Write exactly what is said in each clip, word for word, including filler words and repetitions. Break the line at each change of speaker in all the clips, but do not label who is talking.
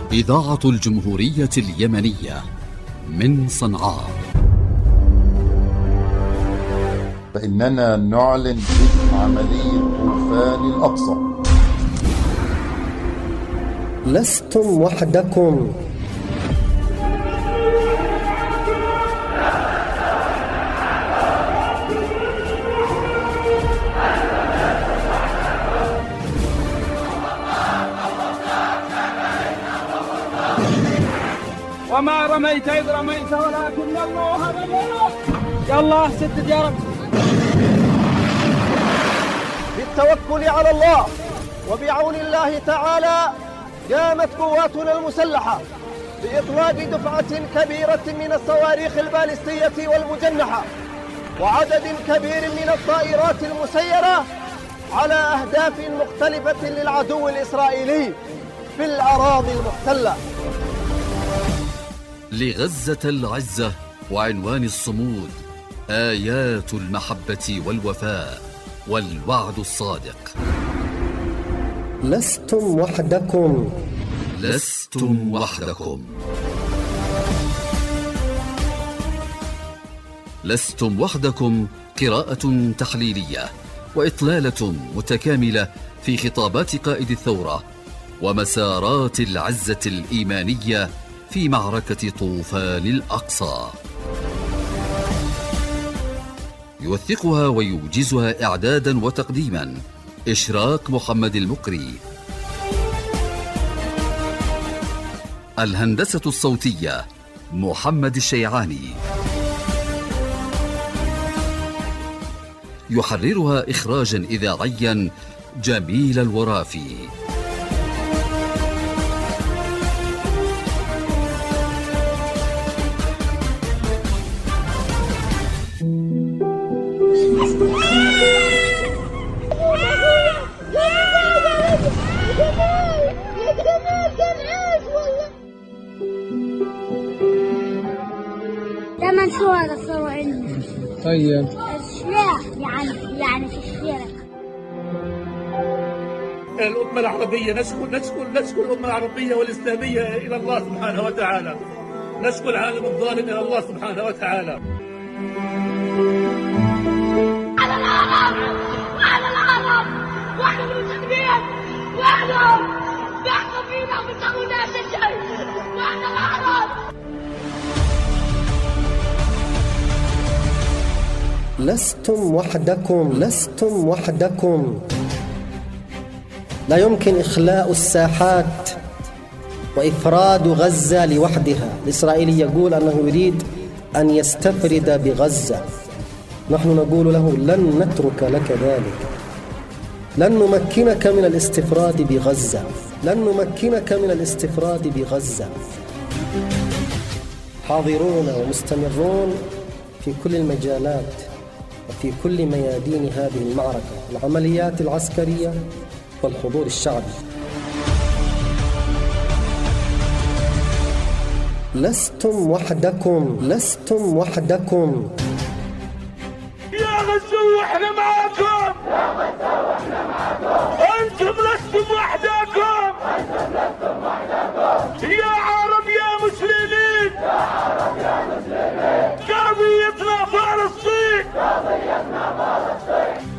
إذاعة الجمهورية اليمنية من صنعاء.
فإننا نعلن بدء عملية طوفان الأقصى.
لستم وحدكم.
وما رميت إذ رميت ولكن الله رمى. يا الله سدد يا رب.
بالتوكل على الله وبعون الله تعالى قامت قواتنا المسلحة بإطلاق دفعة كبيرة من الصواريخ البالستية والمجنحة وعدد كبير من الطائرات المسيرة على أهداف مختلفة للعدو الإسرائيلي في الأراضي المحتلة.
لغزة العزة وعنوان الصمود آيات المحبة والوفاء والوعد الصادق.
لستم وحدكم.
لستم وحدكم. لستم وحدكم قراءة تحليلية وإطلالة متكاملة في خطابات قائد الثورة ومسارات العزة الإيمانية في معركة طوفان الأقصى. يوثقها ويوجزها إعدادا وتقديما إشراق محمد المقري. الهندسة الصوتية محمد الشيعاني. يحررها إخراجا إذاعيا جميل الورافي.
لما شو هذا صار عندنا؟
طيب
الشلاح يعني يعني في الشارع.
الأمة العربية نشكو نشكو نشكو الأمة العربية والإسلامية إلى الله سبحانه وتعالى. نشكو العالم الظالم إلى الله سبحانه وتعالى.
على العرب وعلى العرب وعلى المسلمين وعلى بحثوا فينا وبتسوونا شيء وعلى العرب.
لستم وحدكم. لستم وحدكم. لا يمكن إخلاء الساحات وإفراد غزة لوحدها. الإسرائيلي يقول أنه يريد أن يستفرد بغزة. نحن نقول له لن نترك لك ذلك. لن نمكنك من الاستفراد بغزة. لن نمكنك من الاستفراد بغزة. حاضرون ومستمرون في كل المجالات وفي كل ميادين هذه المعركة، العمليات العسكرية والحضور الشعبي. لستم وحدكم. لستم وحدكم.
يا غزة احنا معاكم. يا غزة احنا معاكم. انتم لستم وحدكم. انتم لستم وحدكم. يا عرب يا مسلمين. يا عرب يا مسلمين. قضيتنا فلسطين. قضيتنا فلسطين.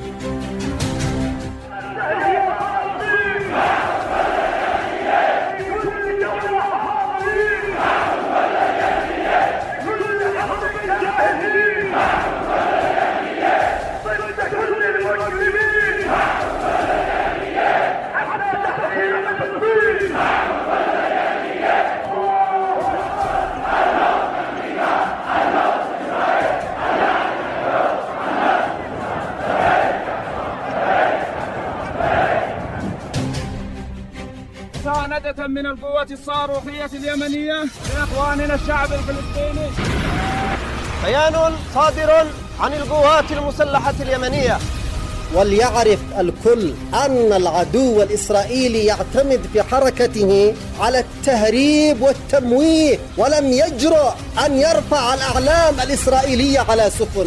مساندة من القوات الصاروخية اليمنية لإخواننا الشعب الفلسطيني.
بيان صادر عن القوات المسلحة اليمنية.
وليعرف الكل أن العدو الإسرائيلي يعتمد في حركته على التهريب والتمويه، ولم يجرؤ أن يرفع الأعلام الإسرائيلية على سفن.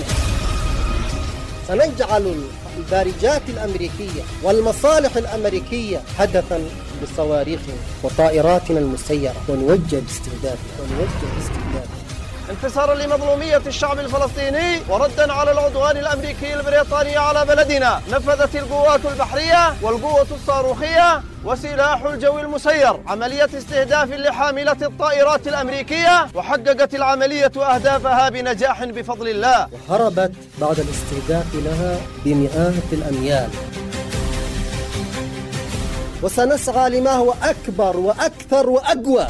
سنجعل البارجات الأمريكية والمصالح الأمريكية هدفا بصواريخنا وطائراتنا المسيرة ونوجه باستهدافه ونوجه باستهدافه.
انتصارا لمظلومية الشعب الفلسطيني وردا على العدوان الأمريكي البريطاني على بلدنا، نفذت القوات البحرية والقوة الصاروخية وسلاح الجو المسير عملية استهداف لحاملة الطائرات الأمريكية، وحققت العملية أهدافها بنجاح بفضل الله،
وهربت بعد الاستهداف لها بمئات الأميال. وسنسعى لما هو أكبر وأكثر وأقوى.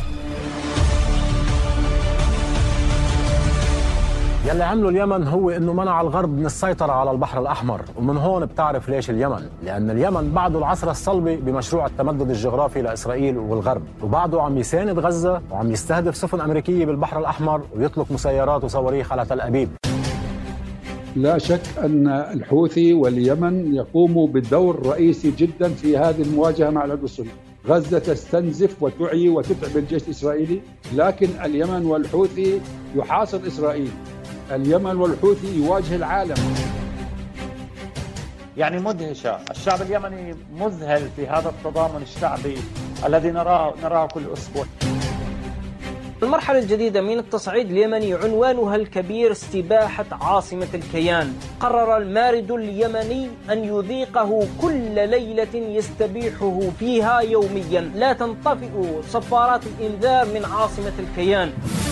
يلي عمله اليمن هو انه منع الغرب من السيطرة على البحر الأحمر، ومن هون بتعرف ليش اليمن، لأن اليمن بعده العصر الصلبي بمشروع التمدد الجغرافي لإسرائيل والغرب، وبعده عم يساند غزة وعم يستهدف سفن أمريكية بالبحر الأحمر ويطلق مسيرات وصواريخ على تل أبيب.
لا شك أن الحوثي واليمن يقوموا بدور رئيسي جدا في هذه المواجهة مع العدو الصهيوني. غزة تستنزف وتعي وتتعب الجيش الإسرائيلي، لكن اليمن والحوثي يحاصر إسرائيل. اليمن والحوثي يواجه العالم.
يعني مدهشة. الشعب اليمني مذهل في هذا التضامن الشعبي الذي نراه نراه كل أسبوع.
المرحلة الجديدة من التصعيد اليمني عنوانها الكبير استباحة عاصمة الكيان. قرر المارد اليمني أن يذيقه كل ليلة يستبيحه فيها يوميا، لا تنطفئ صفارات الإنذار من عاصمة الكيان.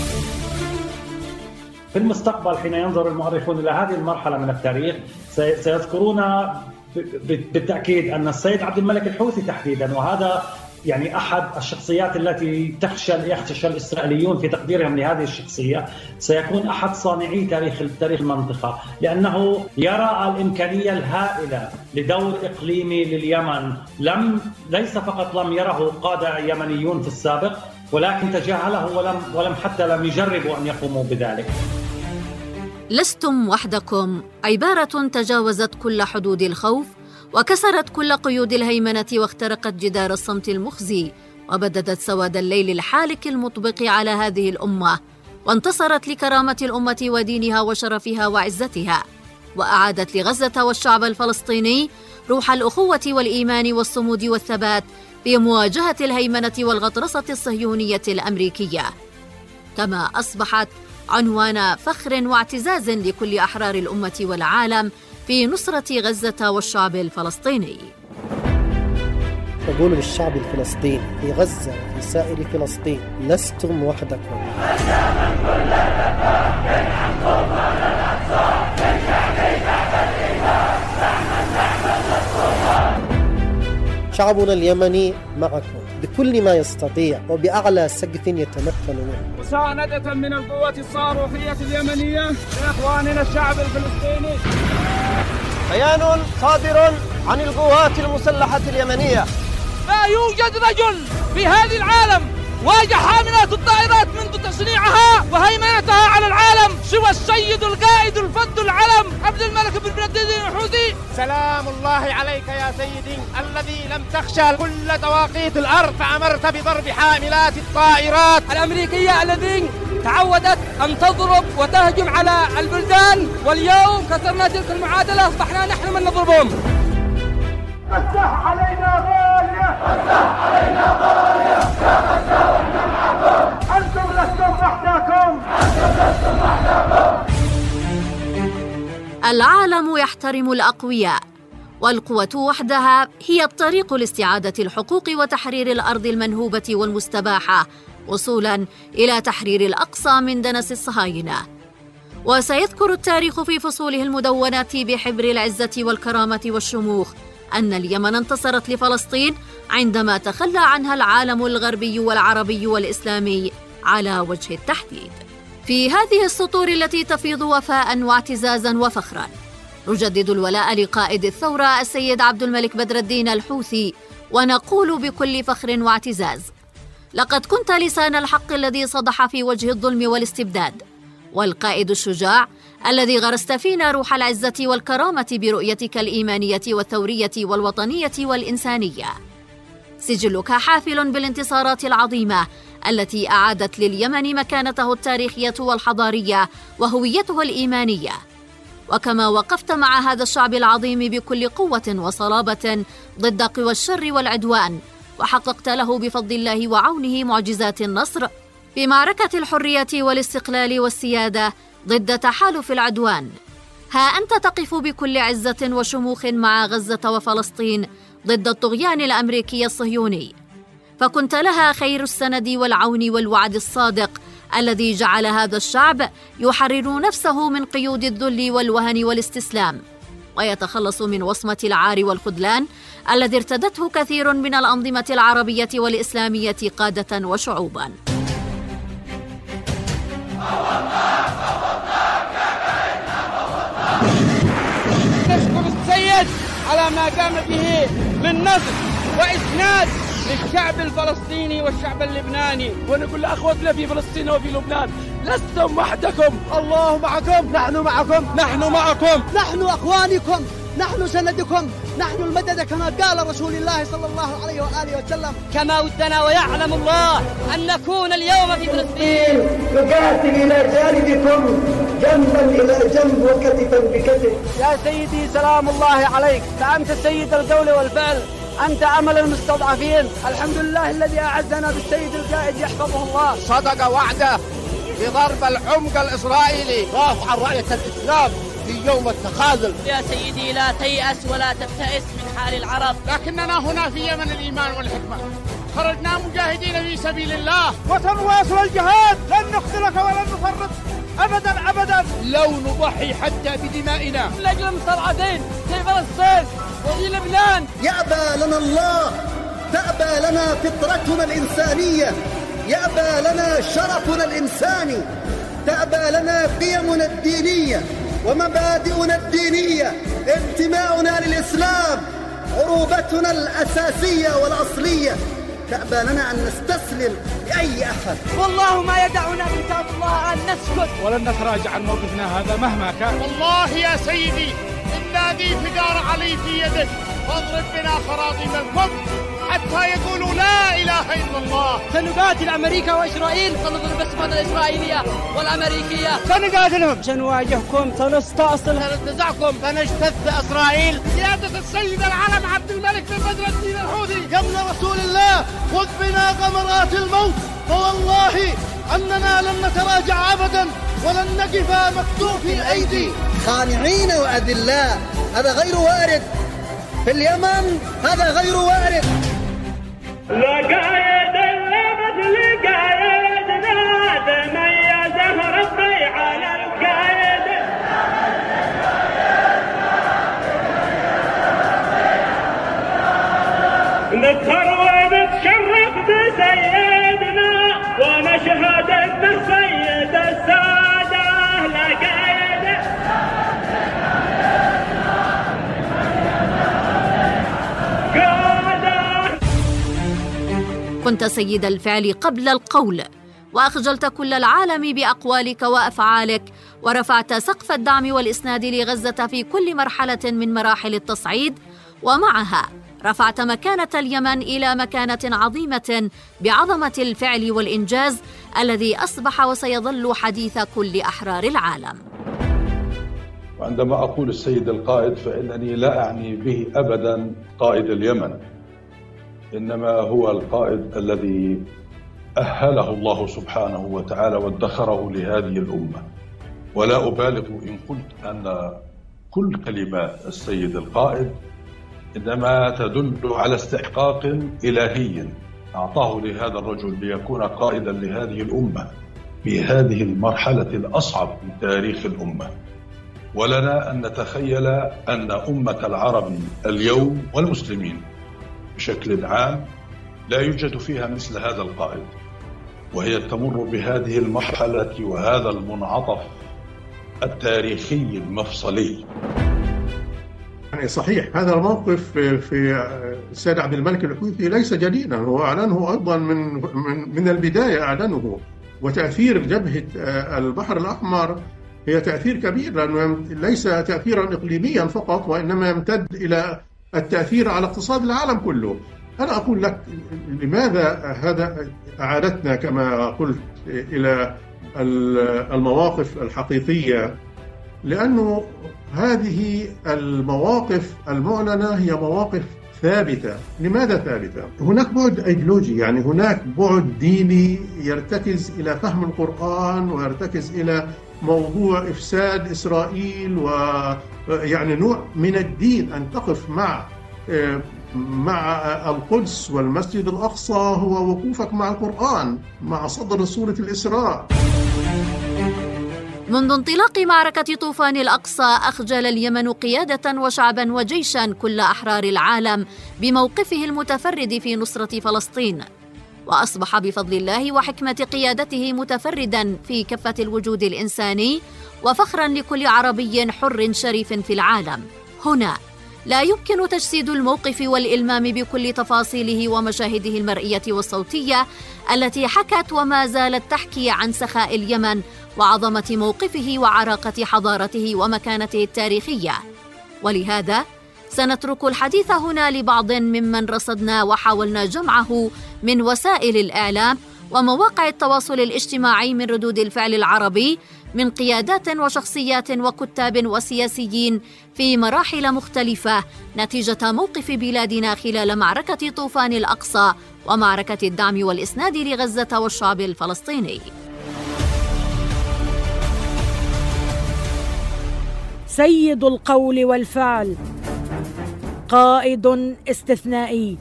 في المستقبل حين ينظر المؤرخون إلى هذه المرحلة من التاريخ سيذكرون بالتأكيد أن السيد عبد الملك الحوثي تحديدا، وهذا يعني أحد الشخصيات التي تخشى يخشى الإسرائيليون في تقديرهم لهذه الشخصية، سيكون أحد صانعي تاريخ تاريخ المنطقة، لأنه يرى الإمكانية الهائلة لدور إقليمي لليمن لم ليس فقط لم يره قادة يمنيون في السابق، ولكن تجاهله ولم ولم حتى لم يجربوا أن يقوموا بذلك.
لستم وحدكم عبارة تجاوزت كل حدود الخوف وكسرت كل قيود الهيمنة واخترقت جدار الصمت المخزي وبددت سواد الليل الحالك المطبق على هذه الأمة، وانتصرت لكرامة الأمة ودينها وشرفها وعزتها، وأعادت لغزة والشعب الفلسطيني روح الأخوة والإيمان والصمود والثبات في مواجهة الهيمنة والغطرسة الصهيونية الأمريكية، كما أصبحت عنوان فخر واعتزاز لكل أحرار الأمة والعالم في نصرة غزة والشعب الفلسطيني.
أقول للشعب الفلسطيني في غزة وفي سائر فلسطين: لستم وحدكم. شعبنا اليمني معكم بكل ما يستطيع وبأعلى سقف يتمكن منه.
مساندة من القوات الصاروخية اليمنية لإخواننا الشعب الفلسطيني.
بيان صادر عن القوات المسلحة اليمنية:
لا يوجد رجل في هذه العالم واجه حاملات الطائرات منذ تصنيعها وهيمنتها على العالم سوى السيد القائد الفضل العلم عبد الملك بن بن الدين الحوثي.
سلام الله عليك يا سيدي الذي لم تخشى كل تواقيت الأرض فأمرت بضرب حاملات الطائرات
الأمريكية التي تعودت أن تضرب وتهجم على البلدان، واليوم كسرنا تلك المعادلة، أصبحنا نحن من نضربهم.
فتح علينا غالية، فتح علينا غالية، يا غزة ونحن معكم، أنتم لستم وحدكم، أنتم لستم وحدكم.
العالم يحترم الأقوياء، والقوة وحدها هي الطريق لاستعادة الحقوق وتحرير الأرض المنهوبة والمستباحة، وصولاً إلى تحرير الأقصى من دنس الصهاينة. وسيذكر التاريخ في فصوله المدونة بحبر العزة والكرامة والشموخ أن اليمن انتصرت لفلسطين عندما تخلى عنها العالم الغربي والعربي والإسلامي على وجه التحديد. في هذه السطور التي تفيض وفاء واعتزازا وفخرا، نجدد الولاء لقائد الثورة السيد عبد الملك بدر الدين الحوثي، ونقول بكل فخر واعتزاز: لقد كنت لسان الحق الذي صدح في وجه الظلم والاستبداد، والقائد الشجاع الذي غرست فينا روح العزة والكرامة برؤيتك الإيمانية والثورية والوطنية والإنسانية. سجلك حافل بالانتصارات العظيمة التي أعادت لليمن مكانته التاريخية والحضارية وهويته الإيمانية. وكما وقفت مع هذا الشعب العظيم بكل قوة وصلابة ضد قوى الشر والعدوان، وحققت له بفضل الله وعونه معجزات النصر في معركة الحرية والاستقلال والسيادة ضد تحالف العدوان. ها أنت تقف بكل عزة وشموخ مع غزة وفلسطين ضد الطغيان الأمريكي الصهيوني، فكنت لها خير السند والعون والوعد الصادق الذي جعل هذا الشعب يحرر نفسه من قيود الذل والوهن والاستسلام، ويتخلص من وصمة العار والخذلان الذي ارتدته كثير من الأنظمة العربية والإسلامية قادة وشعوبا.
نشكر السيد على ما قام به من نصر وإسناد للشعب الفلسطيني والشعب اللبناني، ونقول لأخوتنا في فلسطين وفي لبنان لستم وحدكم، الله معكم، نحن معكم، نحن معكم،
نحن أخوانكم، نحن سندكم، نحن المدد كما قال رسول الله صلى الله عليه وآله وسلم.
كما ودنا ويعلم الله أن نكون اليوم في فلسطين
نقاتل إلى جانبكم جنبا إلى جنب وكتفا بكتف.
يا سيدي سلام الله عليك، فأنت سيد القول والفعل، أنت أمل المستضعفين. الحمد لله الذي أعزنا بالسيد القائد يحفظه الله.
صدق وعده بضرب العمق الإسرائيلي رافعا راية الإسلام في يوم التخاذل.
يا سيدي لا تيأس ولا تبتئس من حال العرب،
لكننا هنا في يمن الإيمان والحكمة، خرجنا مجاهدين في سبيل الله
وسنواصل الجهاد، لن نخذلك ولن نفرط أبدا أبدا،
لو نضحي حتى بدمائنا
لأجل المستضعفين في فلسطين وفي لبنان.
يأبى لنا الله، تأبى لنا فطرتنا الإنسانية، يأبى لنا شرفنا الإنساني، تأبى لنا قيمنا الدينية ومبادئنا الدينية، انتماؤنا للإسلام، عروبتنا الأساسية والأصلية، تأبى لنا أن نستسلم لأي أحد.
والله ما يدعنا كتاب الله أن نسكت
ولن نتراجع عن موقفنا هذا مهما كان.
والله يا سيدي إن ذي فدار علي في يدك، فاضرب بنا خراطيم الكفر حتى يقولوا لا إله إلا الله.
سنقاتل أمريكا وإسرائيل، سنضرب الأسماء الإسرائيلية والأمريكية،
سنقاتلهم، سنواجهكم، سنستأصل،
سننتزعكم، سنجتث إسرائيل. سيادة السيد العلم عبد الملك بن بدر الدين الحوثي
قبل رسول الله خذ بنا غمرات الموت، فوالله أننا لن نتراجع أبدا ولن نقف مكتوفي الأيدي
خانعين وأذلاء. هذا غير وارد في اليمن، هذا غير وارد.
لا قايد الأبد لقايدنا تميزه ربي على القايد. نفخر ونتشرف بسيدنا ونشهد ان السيد السادة لا قايد.
كنت سيد الفعل قبل القول، وأخجلت كل العالم بأقوالك وأفعالك، ورفعت سقف الدعم والإسناد لغزة في كل مرحلة من مراحل التصعيد، ومعها رفعت مكانة اليمن إلى مكانة عظيمة بعظمة الفعل والإنجاز الذي أصبح وسيظل حديث كل أحرار العالم.
وعندما أقول السيد القائد فإنني لا أعني به أبدا قائد اليمن، إنما هو القائد الذي أهله الله سبحانه وتعالى وادخره لهذه الأمة. ولا أبالغ إن قلت أن كل كلمات السيد القائد إنما تدل على استحقاق إلهي أعطاه لهذا الرجل ليكون قائدا لهذه الأمة في هذه المرحلة الأصعب من تاريخ الأمة. ولنا أن نتخيل أن أمة العرب اليوم والمسلمين بشكل عام لا يوجد فيها مثل هذا القائد، وهي تمر بهذه المرحلة وهذا المنعطف التاريخي المفصلي.
يعني صحيح هذا الموقف في السيد عبد الملك الحوثي ليس جديدا، هو أعلنه أيضا من من من البداية أعلنه. وتأثير جبهة البحر الأحمر هي تأثير كبير، لأنه ليس تأثيرا إقليميا فقط وإنما يمتد إلى التأثير على اقتصاد العالم كله. أنا أقول لك لماذا هذا أعادتنا كما قلت إلى المواقف الحقيقية، لأنه هذه المواقف المعلنة هي مواقف ثابتة. لماذا ثابتة؟ هناك بعد أيديولوجي، يعني هناك بعد ديني يرتكز إلى فهم القرآن ويرتكز إلى موضوع إفساد إسرائيل، ويعني نوع من الدين أن تقف مع مع القدس والمسجد الأقصى هو وقوفك مع القرآن، مع صدر سورة الإسراء.
منذ انطلاق معركة طوفان الأقصى أخجل اليمن قيادة وشعبا وجيشا كل أحرار العالم بموقفه المتفرد في نصرة فلسطين، وأصبح بفضل الله وحكمة قيادته متفردا في كافة الوجود الإنساني وفخرا لكل عربي حر شريف في العالم. هنا لا يمكن تجسيد الموقف والإلمام بكل تفاصيله ومشاهده المرئية والصوتية التي حكت وما زالت تحكي عن سخاء اليمن وعظمة موقفه وعراقة حضارته ومكانته التاريخية. ولهذا سنترك الحديث هنا لبعض ممن رصدنا وحاولنا جمعه من وسائل الإعلام ومواقع التواصل الاجتماعي من ردود الفعل العربي من قيادات وشخصيات وكتاب وسياسيين في مراحل مختلفة نتيجة موقف بلادنا خلال معركة طوفان الأقصى ومعركة الدعم والإسناد لغزة والشعب الفلسطيني.
سيد القول والفعل، قائد استثنائي،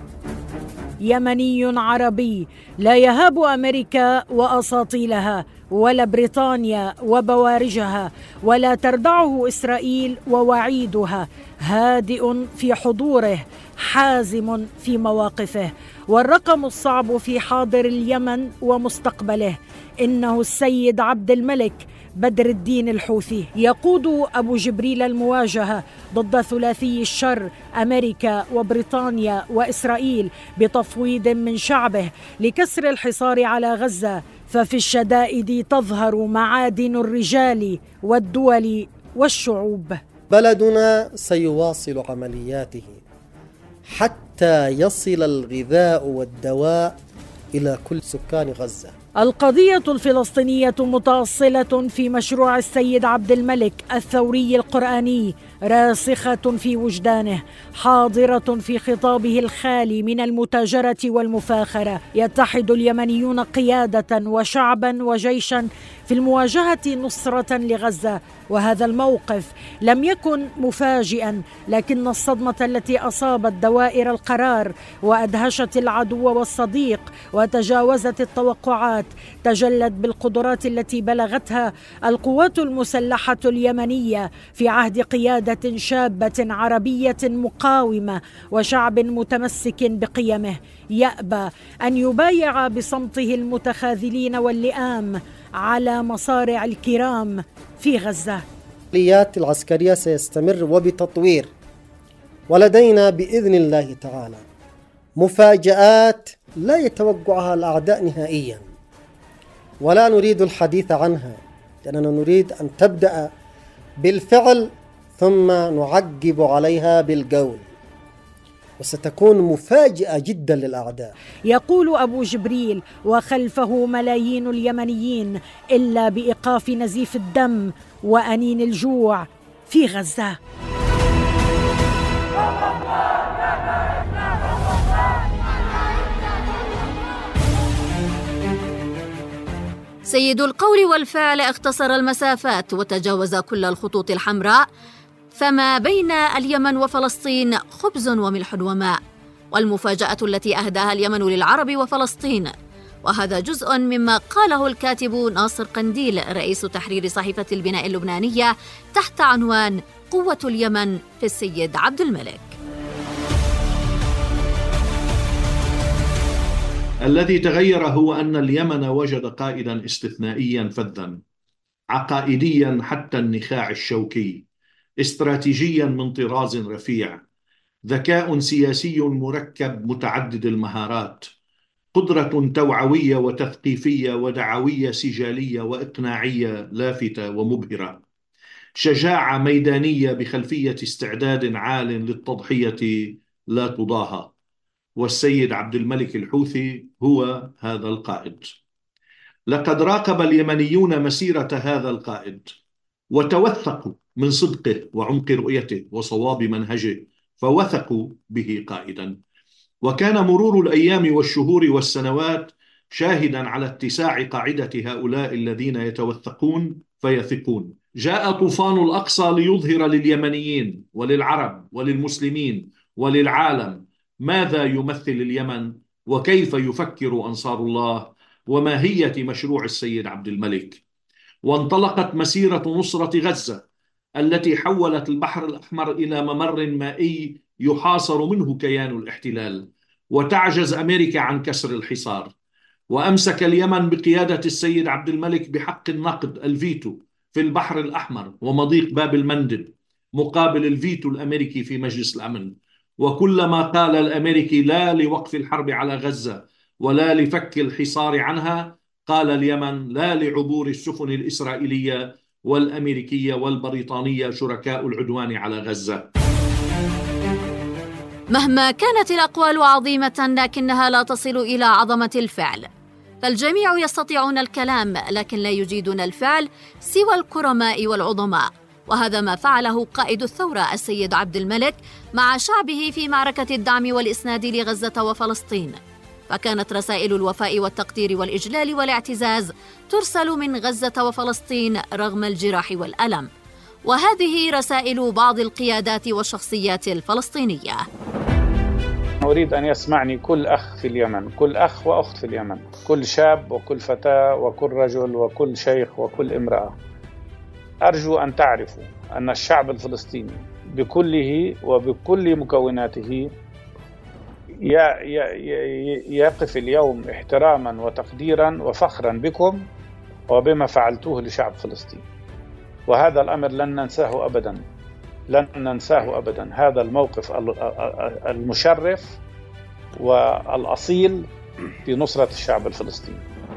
يمني عربي لا يهاب أمريكا وأساطيلها ولا بريطانيا وبوارجها ولا تردعه إسرائيل ووعيدها، هادئ في حضوره، حازم في مواقفه، والرقم الصعب في حاضر اليمن ومستقبله إنه السيد عبد الملك بدر الدين الحوثي. يقود أبو جبريل المواجهة ضد ثلاثي الشر أمريكا وبريطانيا وإسرائيل بتفويض من شعبه لكسر الحصار على غزة، ففي الشدائد تظهر معادن الرجال والدول والشعوب.
بلدنا سيواصل عملياته حتى يصل الغذاء والدواء إلى كل سكان غزة.
القضية الفلسطينية متأصلة في مشروع السيد عبد الملك الثوري القرآني، راسخة في وجدانه، حاضرة في خطابه الخالي من المتاجرة والمفاخرة. يتحد اليمنيون قيادة وشعبا وجيشا في المواجهة نصرة لغزة، وهذا الموقف لم يكن مفاجئا، لكن الصدمة التي أصابت دوائر القرار وأدهشت العدو والصديق وتجاوزت التوقعات تجلت بالقدرات التي بلغتها القوات المسلحة اليمنية في عهد قيادة شابة عربية مقاومة وشعب متمسك بقيمه يأبى أن يبايع بصمته المتخاذلين واللئام على مصارع الكرام في غزة.
العمليات العسكرية سيستمر وبتطوير، ولدينا بإذن الله تعالى مفاجآت لا يتوقعها الأعداء نهائيا، ولا نريد الحديث عنها لأننا نريد أن تبدأ بالفعل ثم نعقب عليها بالقول، وستكون مفاجئة جدا للأعداء.
يقول أبو جبريل وخلفه ملايين اليمنيين إلا بإيقاف نزيف الدم وأنين الجوع في غزة.
سيد القول والفعل اختصر المسافات وتجاوز كل الخطوط الحمراء، فما بين اليمن وفلسطين خبز وملح وماء، والمفاجأة التي أهداها اليمن للعرب وفلسطين. وهذا جزء مما قاله الكاتب ناصر قنديل رئيس تحرير صحيفة البناء اللبنانية تحت عنوان قوة اليمن في السيد عبد الملك.
الذي تغير هو أن اليمن وجد قائدا استثنائيا فذا، عقائديا حتى النخاع الشوكي، استراتيجيا من طراز رفيع، ذكاء سياسي مركب متعدد المهارات، قدرة توعوية وتثقيفية ودعوية سجالية وإقناعية لافتة ومبهرة، شجاعة ميدانية بخلفية استعداد عال للتضحية لا تضاهى. والسيد عبد الملك الحوثي هو هذا القائد. لقد راقب اليمنيون مسيرة هذا القائد وتوثقوا من صدقه وعمق رؤيته وصواب منهجه فوثقوا به قائدا. وكان مرور الأيام والشهور والسنوات شاهدا على اتساع قاعدة هؤلاء الذين يتوثقون فيثقون. جاء طوفان الأقصى ليظهر لليمنيين وللعرب وللمسلمين وللعالم ماذا يمثل اليمن، وكيف يفكر أنصار الله، وماهية مشروع السيد عبد الملك. وانطلقت مسيرة نصرة غزة التي حولت البحر الأحمر إلى ممر مائي يحاصر منه كيان الاحتلال، وتعجز أمريكا عن كسر الحصار. وأمسك اليمن بقيادة السيد عبد الملك بحق النقد الفيتو في البحر الأحمر ومضيق باب المندب مقابل الفيتو الأمريكي في مجلس الأمن. وكلما قال الأمريكي لا لوقف الحرب على غزة ولا لفك الحصار عنها، قال اليمن لا لعبور السفن الإسرائيلية والأمريكية والبريطانية شركاء العدوان على غزة.
مهما كانت الأقوال عظيمة لكنها لا تصل إلى عظمة الفعل، فالجميع يستطيعون الكلام لكن لا يجيدون الفعل سوى الكرماء والعظماء، وهذا ما فعله قائد الثورة السيد عبد الملك مع شعبه في معركة الدعم والإسناد لغزة وفلسطين. فكانت رسائل الوفاء والتقدير والإجلال والاعتزاز ترسل من غزة وفلسطين رغم الجراح والألم، وهذه رسائل بعض القيادات والشخصيات الفلسطينية.
أريد أن يسمعني كل أخ في اليمن، كل أخ وأخت في اليمن، كل شاب وكل فتاة وكل رجل وكل شيخ وكل امرأة. أرجو أن تعرفوا أن الشعب الفلسطيني بكله وبكل مكوناته يقف اليوم احتراما وتقديرا وفخرا بكم وبما فعلتوه لشعب فلسطين، وهذا الأمر لن ننساه أبدا، لن ننساه أبدا. هذا الموقف المشرف والأصيل في نصرة الشعب الفلسطيني.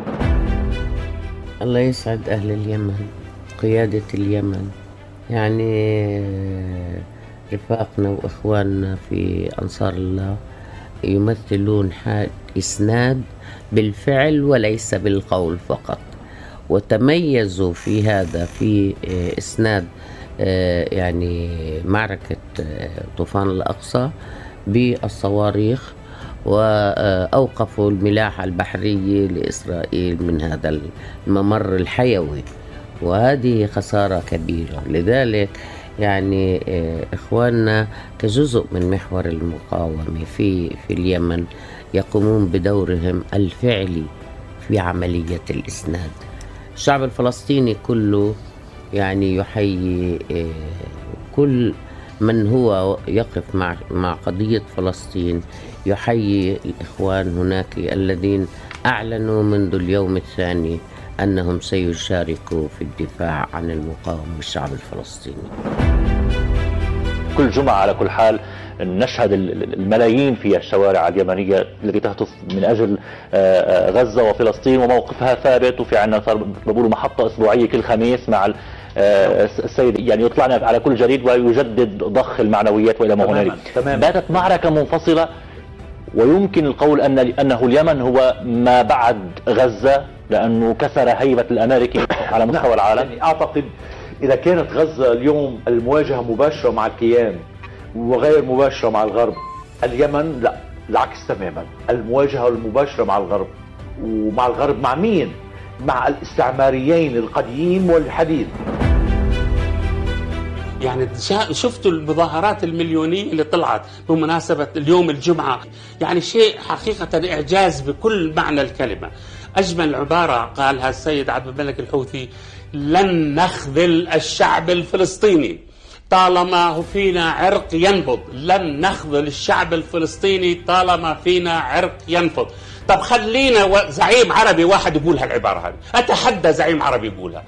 الله يسعد أهل اليمن، قيادة اليمن، يعني رفاقنا وإخواننا في أنصار الله يمثلون حال إسناد بالفعل وليس بالقول فقط، وتميزوا في هذا في إسناد يعني معركة طوفان الأقصى بالصواريخ، وأوقفوا الملاحة البحرية لإسرائيل من هذا الممر الحيوي، وهذه خسارة كبيرة. لذلك يعني إخواننا كجزء من محور المقاومة في في اليمن يقومون بدورهم الفعلي في عملية الإسناد. الشعب الفلسطيني كله يعني يحيي كل من هو يقف مع مع قضية فلسطين، يحيي الإخوان هناك الذين أعلنوا منذ اليوم الثاني أنهم سيشاركوا في الدفاع عن المقاومة والشعب الفلسطيني.
كل جمعة على كل حال نشهد الملايين في الشوارع اليمنية التي تهتف من أجل غزة وفلسطين، وموقفها ثابت. وفي عندنا صار بقولوا محطة أسبوعية كل خميس مع السيد، يعني يطلعنا على كل جديد ويجدد ضخ المعنويات وإلى ما هنالك. باتت معركة منفصلة، ويمكن القول أن أنه اليمن هو ما بعد غزة، لأنه كسر هيبة الأمريكي على مستوى العالم.
يعني أعتقد إذا كانت غزة اليوم المواجهة مباشرة مع الكيان وغير مباشرة مع الغرب، اليمن لا، العكس تماما، المواجهة المباشرة مع الغرب. ومع الغرب مع مين؟ مع الاستعماريين القديم والحديث.
يعني شفتوا المظاهرات المليونية اللي طلعت بمناسبة اليوم الجمعة، يعني شيء حقيقة إعجاز بكل معنى الكلمة. أجمل عبارة قالها السيد عبد الملك الحوثي: لن نخذل الشعب الفلسطيني طالما فينا عرق ينبض، لن نخذل الشعب الفلسطيني طالما فينا عرق ينبض. طب خلينا زعيم عربي واحد يقول هالعبارة هذه، أتحدى زعيم عربي يقولها.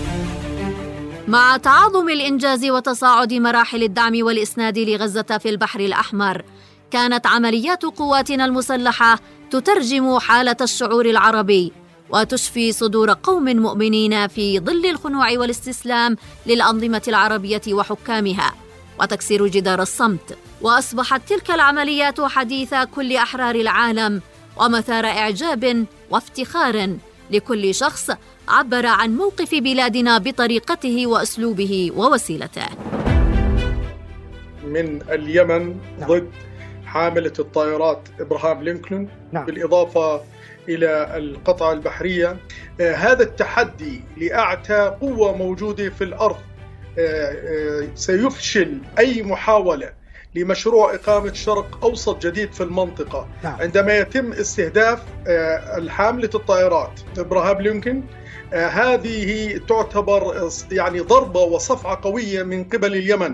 مع تعاظم الإنجاز وتصاعد مراحل الدعم والإسناد لغزة في البحر الأحمر، كانت عمليات قواتنا المسلحة تترجم حالة الشعور العربي وتشفي صدور قوم مؤمنين في ظل الخنوع والاستسلام للأنظمة العربية وحكامها، وتكسر جدار الصمت. وأصبحت تلك العمليات حديث كل أحرار العالم ومثار إعجاب وافتخار لكل شخص عبر عن موقف بلادنا بطريقته وأسلوبه ووسيلته.
من اليمن نعم. ضد حاملة الطائرات إبراهام لينكولن نعم. بالإضافة إلى القطعة البحرية. آه هذا التحدي لأعتى قوة موجودة في الأرض آه آه سيفشل أي محاولة لمشروع إقامة شرق أوسط جديد في المنطقة نعم. عندما يتم استهداف آه الحاملة الطائرات إبراهام لينكولن. آه هذه تعتبر يعني ضربة وصفعة قوية من قبل اليمن.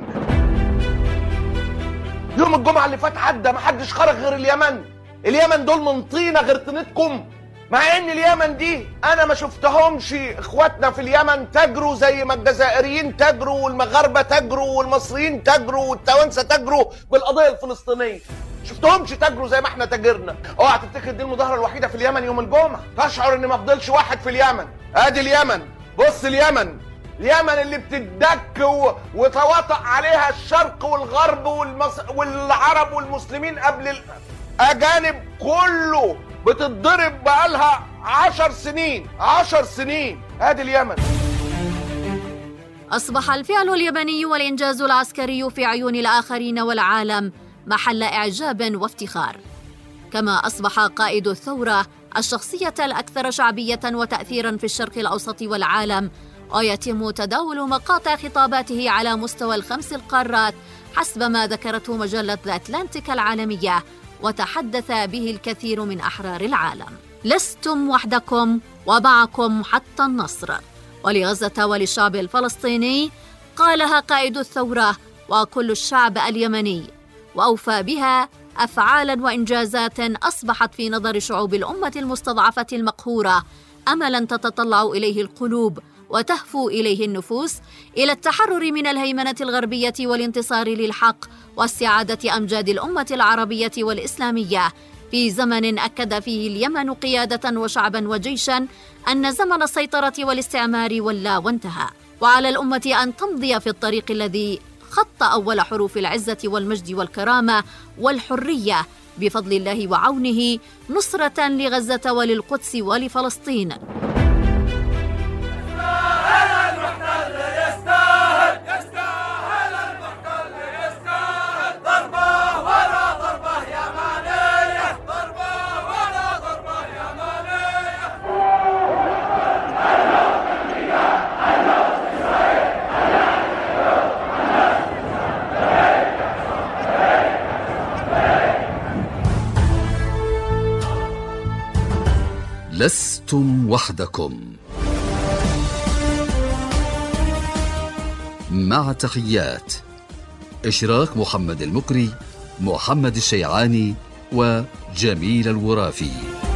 يوم الجمعة اللي فات عدى ما حدش خرج غير اليمن. اليمن دول من طينة غير طينتكم، مع ان اليمن دي انا ما شفتهمش اخواتنا في اليمن تجروا زي ما الجزائريين تجروا والمغاربة تجروا والمصريين تجروا والتوانسة تجروا بالقضية الفلسطينية. شفتهمش تجروا زي ما احنا تاجرنا. اوعى تفتكر دي المظاهرة الوحيدة في اليمن يوم الجمعة، تشعر ان ما فضلش واحد في اليمن. ادي اليمن، بص اليمن، اليمن اللي بتدك وتواطأ عليها الشرق والغرب والمص... والعرب والمسلمين قبل الأجانب كله، بتتضرب بقالها عشر سنين عشر سنين. ادي اليمن.
أصبح الفعل اليمني والإنجاز العسكري في عيون الآخرين والعالم محل إعجاب وافتخار، كما أصبح قائد الثورة الشخصية الأكثر شعبية وتأثيراً في الشرق الأوسط والعالم، ويتم تداول مقاطع خطاباته على مستوى الخمس القارات حسب ما ذكرته مجلة ذا أتلانتيك العالمية، وتحدث به الكثير من أحرار العالم. لستم وحدكم ومعكم حتى النصر. ولغزة وللشعب الفلسطيني قالها قائد الثورة وكل الشعب اليمني، وأوفى بها أفعالاً وإنجازات أصبحت في نظر شعوب الأمة المستضعفة المقهورة أملاً تتطلع إليه القلوب وتهفو إليه النفوس، إلى التحرر من الهيمنة الغربية والانتصار للحق واستعادة أمجاد الأمة العربية والإسلامية، في زمن أكد فيه اليمن قيادة وشعبا وجيشا أن زمن السيطرة والاستعمار ولا وانتهى، وعلى الأمة أن تمضي في الطريق الذي خط أول حروف العزة والمجد والكرامة والحرية بفضل الله وعونه، نصرة لغزة وللقدس ولفلسطين.
لستم وحدكم. مع تحيات إشراك محمد المقري، محمد الشيعاني وجميل الورافي.